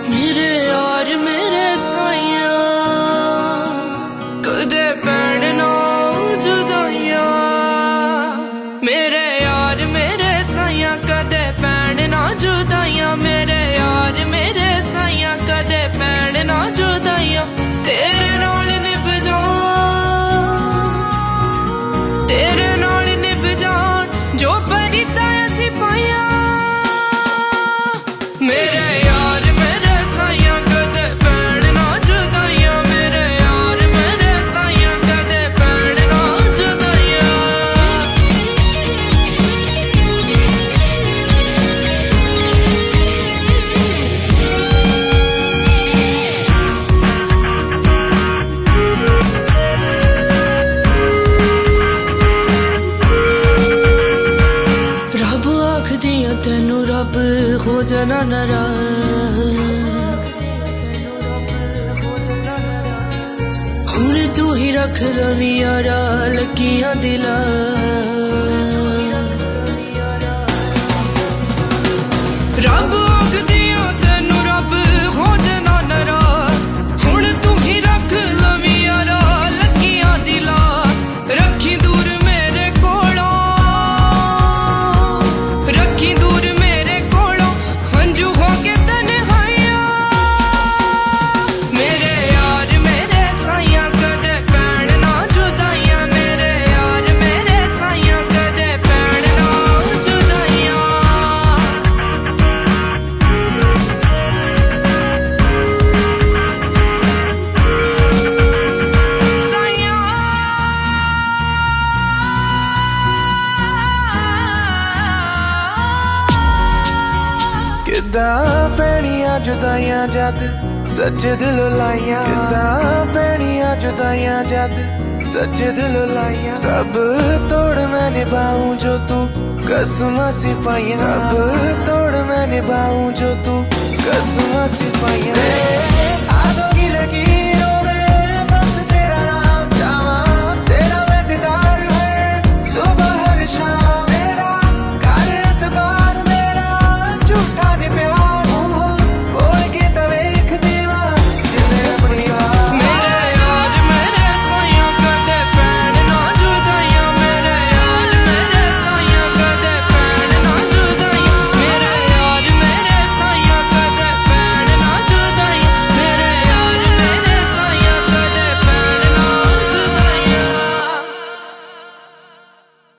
मेरे यार मेरे साइया कदे पैण ना जुदाइया। मेरे यार मेरे साइया कदे पैण ना जुदाइया। मेरे यार मेरे साइया कदे पैण ना जुदाइया। तेरे नाल निभ जान, तेरे नाल निभ जान जो परिता असी पाया। मेरे तेनू रब हो जाना नाराज। हुण तू ही रख लवी यारा लगियां दिला। रब आखदिया तेनू रब हो जाना नाराज। हुण तू ही रख लवी यारा लगियां दिला। रखी दूर मेरे कोलों, रखी दूर मेरे कोलों हंजू हो के तन्हाइया। मेरे यार मेरे साइया कदे पैण ना जुदाइया। मेरे यार मेरे साइया कदे पैण ना जुदाइया। किदां पैणियां जुदाइयां जद सच्चे दिलों लाइयां। किदां पैणियां जुदाइयां जद सच्चे दिलों लाइयां। सब तोड़ मैं निभाऊं जो तू कसमां सी पाइयां। सब तोड़ मैं निभाऊं जो तू कसमां सी पाइयां।